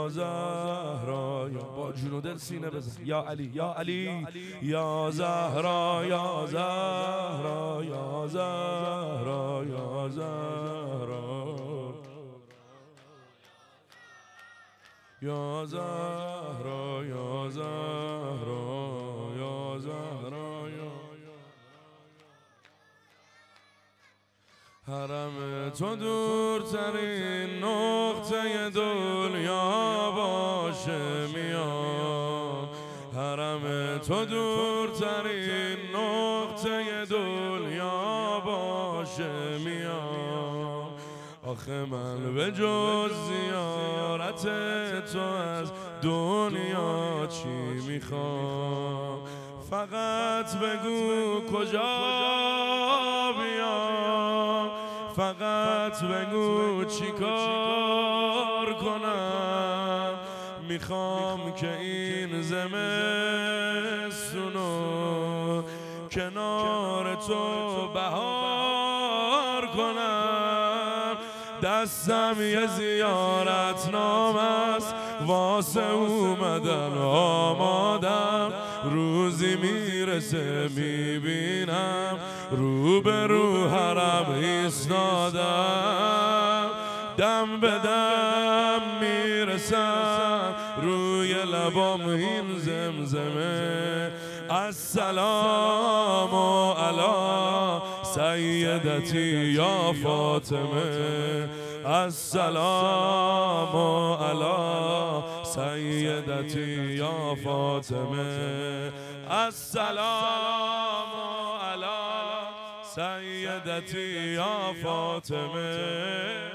یا زهرا با جون و دل سینه بزن یا علی یا علی یا زهرا یا زهرا یا زهرا یا زهرا یا زهرا یا زهرا یا زهرا حرم تو دورترین نقطه دنیا باشه میام حرم تو دورترین نقطه دنیا باشه میام آخه من به جز زیارت تو از دنیا چی میخوام فقط بگو کجا بیام فقط بگو چی کار کنم میخوام که این زمستونو کنار تو بهار کنم دستم یه زیارت نام است واسه اومدن آمادم روزی میرسه میبینم روبرو حرم ایستادم دم به دم میرسم روی لبام این زمزمه السلام علی سیدتی یا فاطمه السلام علی سیدتی یا فاطمه السلام علی سیدتی یا فاطمه